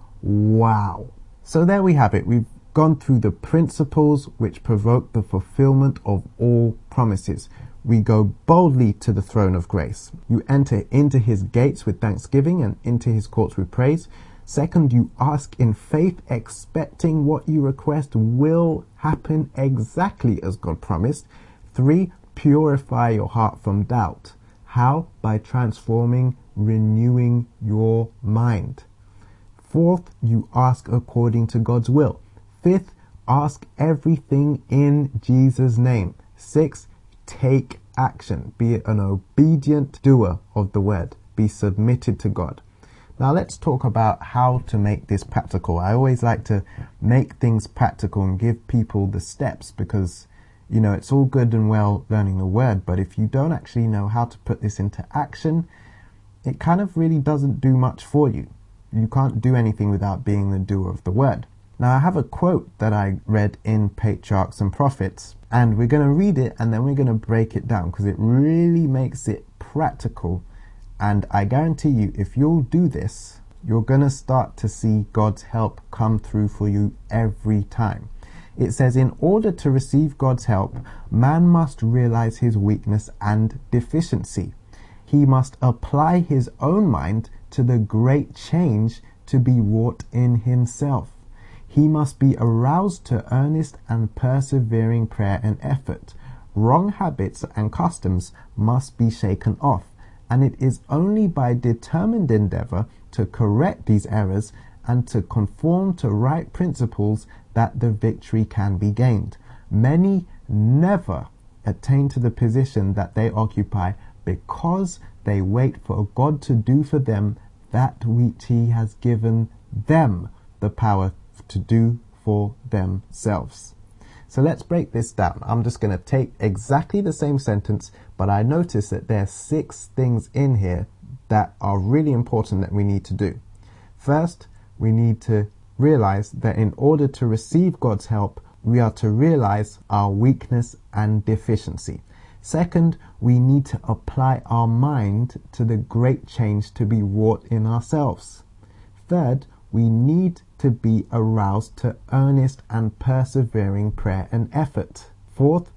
wow. So there we have it. We've gone through the principles which provoke the fulfillment of all promises. We go boldly to the throne of grace. You enter into his gates with thanksgiving and into his courts with praise. Second, you ask in faith, expecting what you request will happen exactly as God promised. Three, purify your heart from doubt. How? By transforming, renewing your mind. Fourth, you ask according to God's will. Fifth, ask everything in Jesus' name. Sixth, take action. Be an obedient doer of the word. Be submitted to God. Now let's talk about how to make this practical. I always like to make things practical and give people the steps, because, you know, it's all good and well learning the word, but if you don't actually know how to put this into action, it kind of really doesn't do much for you. You can't do anything without being the doer of the word. Now I have a quote that I read in Patriarchs and Prophets, and we're going to read it and then we're going to break it down, because it really makes it practical. And I guarantee you, if you'll do this, you're going to start to see God's help come through for you every time. It says, in order to receive God's help, man must realize his weakness and deficiency. He must apply his own mind to the great change to be wrought in himself. He must be aroused to earnest and persevering prayer and effort. Wrong habits and customs must be shaken off. And it is only by determined endeavor to correct these errors and to conform to right principles that the victory can be gained. Many never attain to the position that they occupy because they wait for God to do for them that which he has given them the power to do for themselves. So let's break this down. I'm just going to take exactly the same sentence, but I notice that there are six things in here that are really important that we need to do. First, we need to realize that in order to receive God's help, we are to realize our weakness and deficiency. Second, we need to apply our mind to the great change to be wrought in ourselves. Third, we need to be aroused to earnest and persevering prayer and effort. Fourth,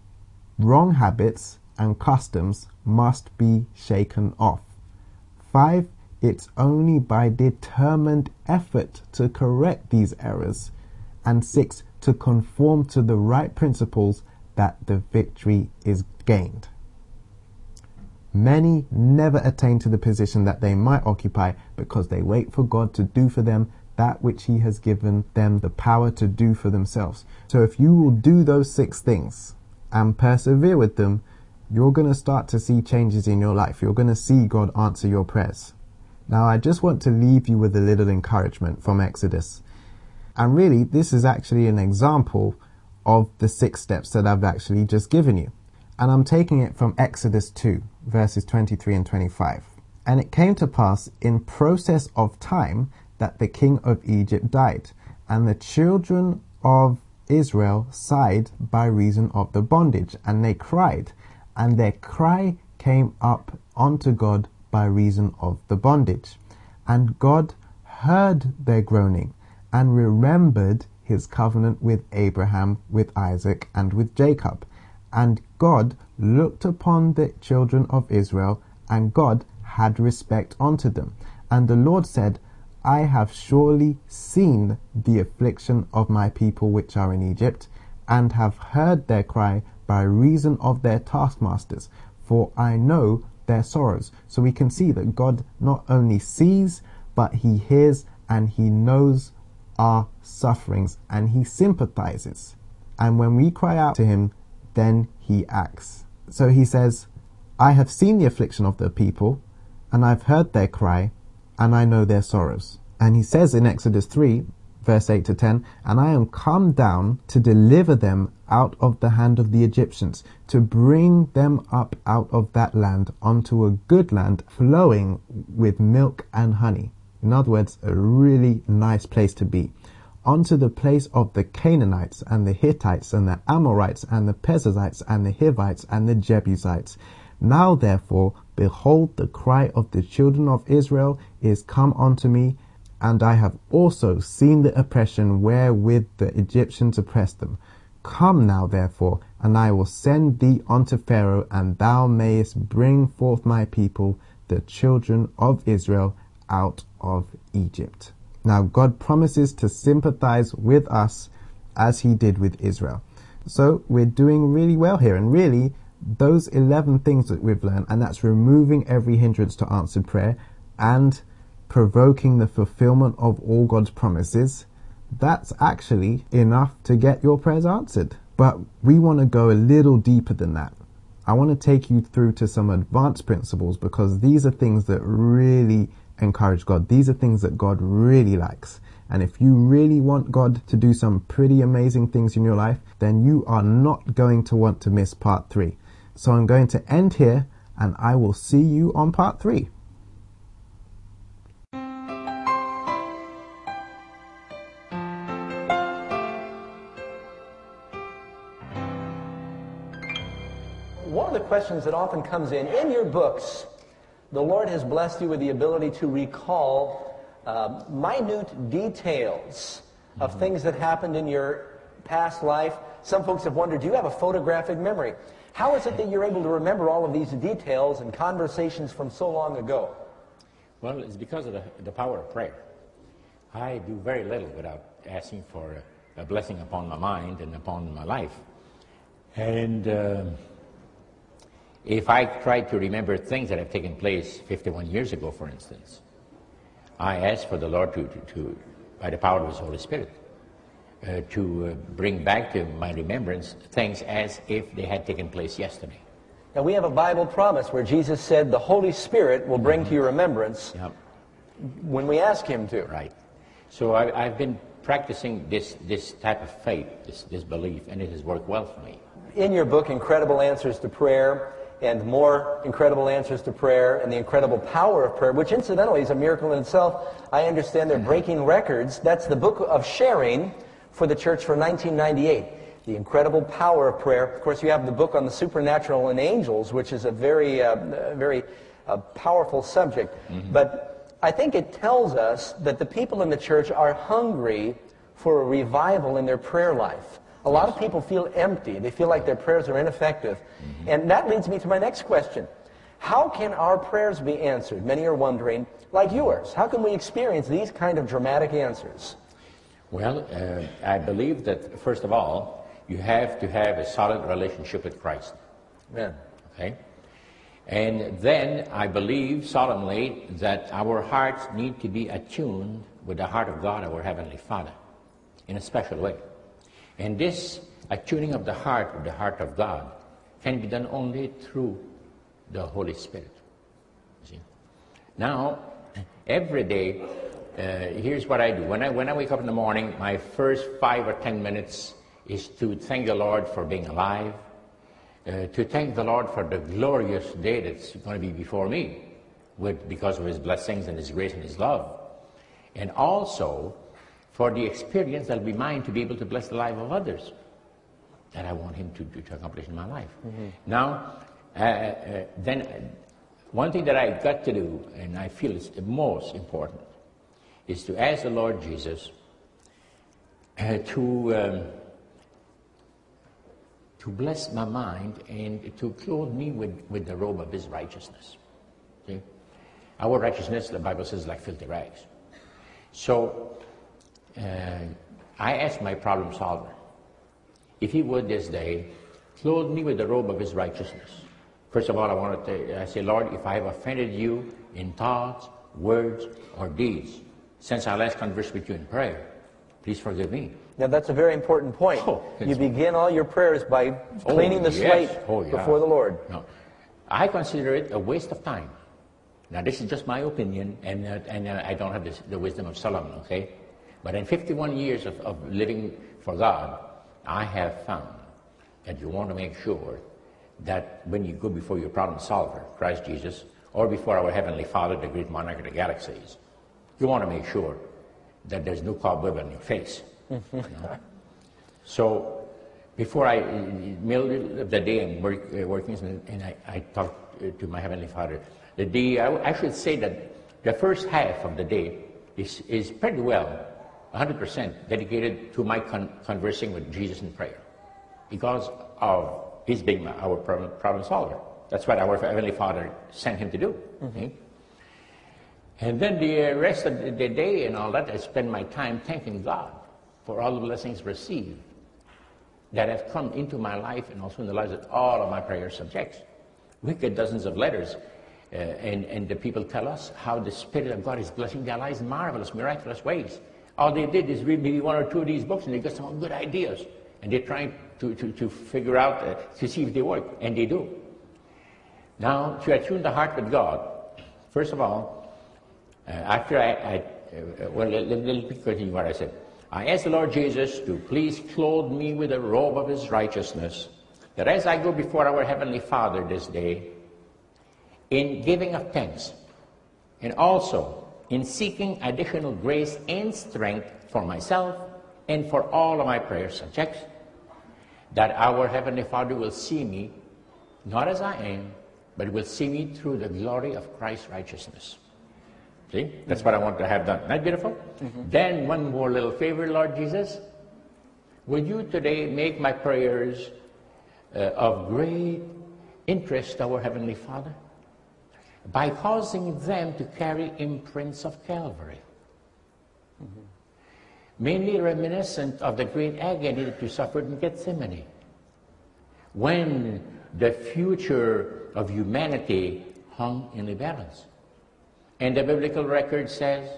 wrong habits and customs must be shaken off. Five, it's only by determined effort to correct these errors. And six, to conform to the right principles that the victory is gained. Many never attain to the position that they might occupy because they wait for God to do for them that which he has given them the power to do for themselves. So if you will do those six things and persevere with them, you're going to start to see changes in your life. You're going to see God answer your prayers. Now, I just want to leave you with a little encouragement from Exodus. And really, this is actually an example of the six steps that I've actually just given you. And I'm taking it from Exodus two, verses twenty-three and twenty-five. And it came to pass in process of time that the king of Egypt died, and the children of Israel sighed by reason of the bondage, and they cried, and their cry came up unto God by reason of the bondage. And God heard their groaning, and remembered his covenant with Abraham, with Isaac, and with Jacob. And God looked upon the children of Israel, and God had respect unto them. And the Lord said, I have surely seen the affliction of my people which are in Egypt, and have heard their cry by reason of their taskmasters, for I know their sorrows. So we can see that God not only sees, but he hears and he knows our sufferings, and he sympathizes. And when we cry out to him, then he acts. So he says, I have seen the affliction of the people, and I've heard their cry, and I know their sorrows. And he says in Exodus three, verse eight to ten, and I am come down to deliver them out of the hand of the Egyptians, to bring them up out of that land unto a good land flowing with milk and honey. In other words, a really nice place to be. Unto the place of the Canaanites and the Hittites and the Amorites and the Perizzites and the Hivites and the Jebusites. Now therefore, behold, the cry of the children of Israel is come unto me, and I have also seen the oppression wherewith the Egyptians oppressed them. Come now therefore, and I will send thee unto Pharaoh, and thou mayest bring forth my people, the children of Israel, out of Egypt. Now God promises to sympathize with us as he did with Israel. So we're doing really well here, and really those eleven things that we've learned, and that's removing every hindrance to answered prayer and provoking the fulfillment of all God's promises, that's actually enough to get your prayers answered. But we want to go a little deeper than that. I want to take you through to some advanced principles, because these are things that really encourage God. These are things that God really likes. And if you really want God to do some pretty amazing things in your life, then you are not going to want to miss part three. So I'm going to end here, and I will see you on part three. One of the questions that often comes in, in your books, the Lord has blessed you with the ability to recall uh, minute details of mm-hmm. things that happened in your past life. Some folks have wondered, do you have a photographic memory? How is it that you're able to remember all of these details and conversations from so long ago? Well, it's because of the, the power of prayer. I do very little without asking for a, a blessing upon my mind and upon my life. And uh, if I try to remember things that have taken place fifty-one years ago, for instance, I ask for the Lord to, to, to by the power of his Holy Spirit, uh, to uh, bring back to my remembrance things as if they had taken place yesterday. Now, we have a Bible promise where Jesus said the Holy Spirit will bring mm-hmm. to your remembrance yep. when we ask him to. Right. So I, I've been practicing this, this type of faith, this, this belief, and it has worked well for me. In your book, Incredible Answers to Prayer, and More Incredible Answers to Prayer, and the Incredible Power of Prayer, which incidentally is a miracle in itself. I understand they're breaking records. That's the book of sharing for the church for nineteen ninety-eight. The Incredible Power of Prayer. Of course, you have the book on the supernatural and angels, which is a very, uh, very uh, powerful subject. Mm-hmm. But I think it tells us that the people in the church are hungry for a revival in their prayer life. A lot of people feel empty. They feel like their prayers are ineffective. Mm-hmm. And that leads me to my next question. How can our prayers be answered? Many are wondering, like yours, how can we experience these kind of dramatic answers? Well, uh, I believe that, first of all, you have to have a solid relationship with Christ. Amen. Okay? And then I believe solemnly that our hearts need to be attuned with the heart of God, our Heavenly Father, in a special way. And this attuning of the heart with the heart of God can be done only through the Holy Spirit. See? Now, every day, uh, here's what I do. When I, when I wake up in the morning, my first five or ten minutes is to thank the Lord for being alive, uh, to thank the Lord for the glorious day that's going to be before me, with, because of his blessings and his grace and his love. And also, for the experience that'll be mine to be able to bless the life of others that I want him to, to, to accomplish in my life. Mm-hmm. Now, uh, uh, then, uh, one thing that I got to do, and I feel is the most important, is to ask the Lord Jesus uh, to um, to bless my mind and to clothe me with, with the robe of his righteousness. See? Our righteousness, the Bible says, like filthy rags. So, uh, I asked my problem solver, if he would this day, clothe me with the robe of his righteousness. First of all, I want to I say, Lord, if I have offended you in thoughts, words, or deeds, since I last conversed with you in prayer, please forgive me. Now, that's a very important point. Oh, you begin all your prayers by cleaning oh, the yes. slate oh, yeah. before the Lord. No. I consider it a waste of time. Now, this is just my opinion, and, uh, and uh, I don't have this, the wisdom of Solomon, okay? But in fifty-one years of, of living for God, I have found that you want to make sure that when you go before your problem solver, Christ Jesus, or before our Heavenly Father, the great monarch of the galaxies, you want to make sure that there's no cobweb on your face. You know? So, before I, middle of the day, I'm work, uh, working, and I, I talk to my Heavenly Father. The day, I, I should say that the first half of the day is, is pretty well, one hundred percent dedicated to my con conversing with Jesus in prayer, because of his being my, our problem, problem solver. That's what our Heavenly Father sent him to do. Mm-hmm. Okay? And then the rest of the day and all that, I spend my time thanking God for all the blessings received that have come into my life and also in the lives of all of my prayer subjects. We get dozens of letters, uh, and, and the people tell us how the Spirit of God is blessing their lives in marvelous, miraculous ways. All they did is read maybe one or two of these books, and they got some good ideas. And they're trying to, to, to figure out, uh, to see if they work, and they do. Now, to attune the heart with God, first of all, uh, after I, I uh, well, let, let, let me continue what I said. I asked the Lord Jesus to please clothe me with the robe of his righteousness, that as I go before our Heavenly Father this day, in giving of thanks, and also in seeking additional grace and strength for myself and for all of my prayer subjects, that our Heavenly Father will see me, not as I am, but will see me through the glory of Christ's righteousness. See? That's what I want to have done. Isn't that beautiful? Mm-hmm. Then one more little favor, Lord Jesus. Will you today make my prayers uh, of great interest to our Heavenly Father by causing them to carry imprints of Calvary, mm-hmm. mainly reminiscent of the great agony that you suffered in Gethsemane, when the future of humanity hung in the balance. And the biblical record says,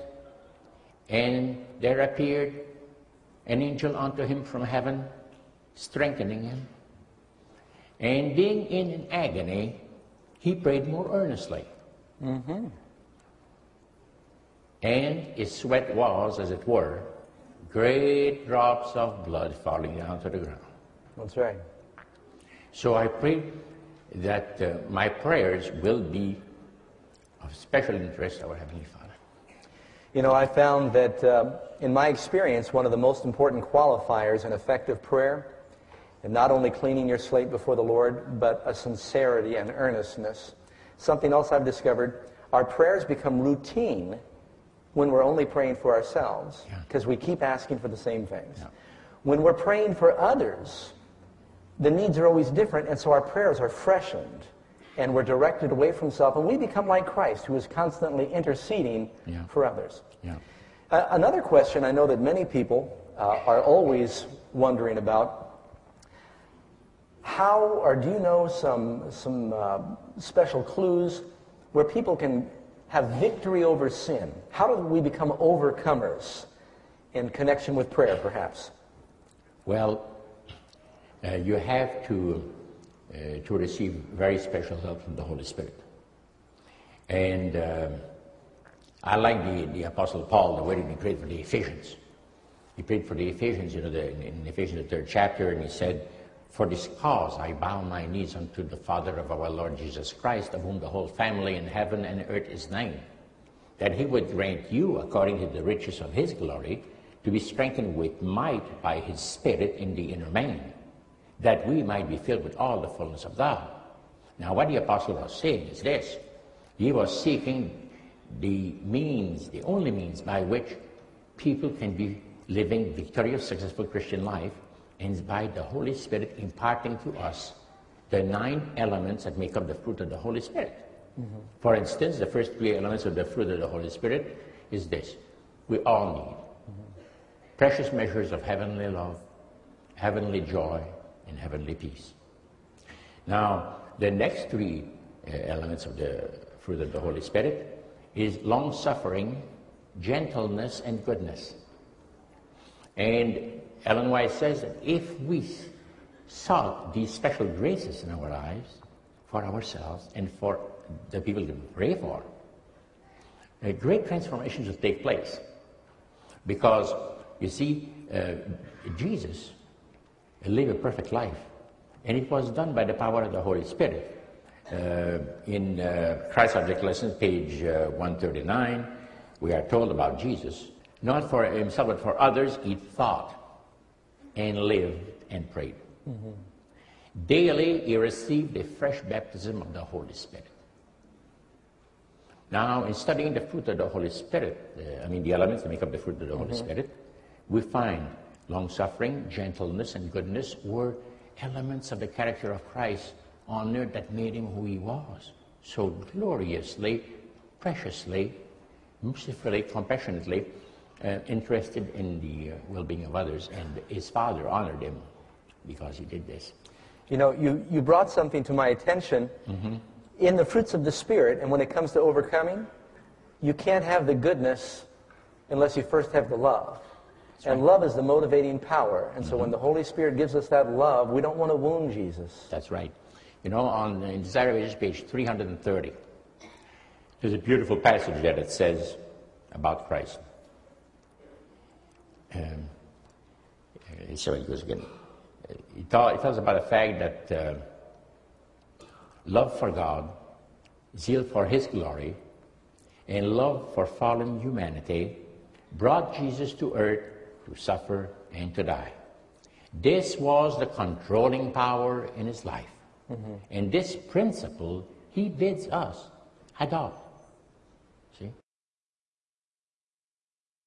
and there appeared an angel unto him from heaven, strengthening him. And being in an agony, he prayed more earnestly. Mm-hmm. And his sweat was, as it were, great drops of blood falling down to the ground. That's right. So I pray that uh, my prayers will be of special interest to our Heavenly Father. You know, I found that uh, in my experience, one of the most important qualifiers in effective prayer, and not only cleaning your slate before the Lord, but a sincerity and earnestness. Something else I've discovered, our prayers become routine when we're only praying for ourselves, because yeah. we keep asking for the same things. Yeah. When we're praying for others, the needs are always different, and so our prayers are freshened, and we're directed away from self, and we become like Christ, who is constantly interceding yeah. for others. Yeah. Uh, another question I know that many people uh, are always wondering about, how, or do you know some, some uh, special clues where people can have victory over sin? How do we become overcomers in connection with prayer, perhaps? Well, uh, you have to, uh, to receive very special help from the Holy Spirit. And uh, I like the, the Apostle Paul, the way he prayed for the Ephesians. He prayed for the Ephesians, you know, the, in Ephesians, the third chapter, and he said, "For this cause I bow my knees unto the Father of our Lord Jesus Christ, of whom the whole family in heaven and earth is named, that he would grant you, according to the riches of his glory, to be strengthened with might by his Spirit in the inner man, that we might be filled with all the fullness of God. Now, what the apostle was saying is this. He was seeking the means, the only means by which people can be living victorious, successful Christian life, and by the Holy Spirit imparting to us the nine elements that make up the fruit of the Holy Spirit. Mm-hmm. For instance, the first three elements of the fruit of the Holy Spirit is this. We all need mm-hmm. precious measures of heavenly love, heavenly joy, and heavenly peace. Now, the next three uh, elements of the fruit of the Holy Spirit is long-suffering, gentleness, and goodness. And Ellen White says that if we sought these special graces in our lives for ourselves and for the people to pray for, a great transformations will take place. Because, you see, uh, Jesus lived a perfect life. And it was done by the power of the Holy Spirit. Uh, in uh, Christ Object Lessons, page uh, one thirty-nine, we are told about Jesus. Not for himself, but for others, he thought and lived and prayed. Mm-hmm. Daily, he received a fresh baptism of the Holy Spirit. Now, in studying the fruit of the Holy Spirit, uh, I mean the elements that make up the fruit of the mm-hmm. Holy Spirit, we find long-suffering, gentleness, and goodness were elements of the character of Christ on earth that made him who he was. So gloriously, preciously, mercifully, compassionately uh, interested in the uh, well-being of others. And his Father honored him because he did this. You know, you, you brought something to my attention. Mm-hmm. In the fruits of the Spirit, and when it comes to overcoming, you can't have the goodness unless you first have the love. That's and right. Love is the motivating power. And mm-hmm. so when the Holy Spirit gives us that love, we don't want to wound Jesus. That's right. You know, on in Desire of Ages, page three hundred thirty, there's a beautiful passage there that says about Christ. Um, so it goes again. It tells about the fact that uh, love for God, zeal for his glory, and love for fallen humanity brought Jesus to earth to suffer and to die. This was the controlling power in his life. Mm-hmm. And this principle he bids us adopt.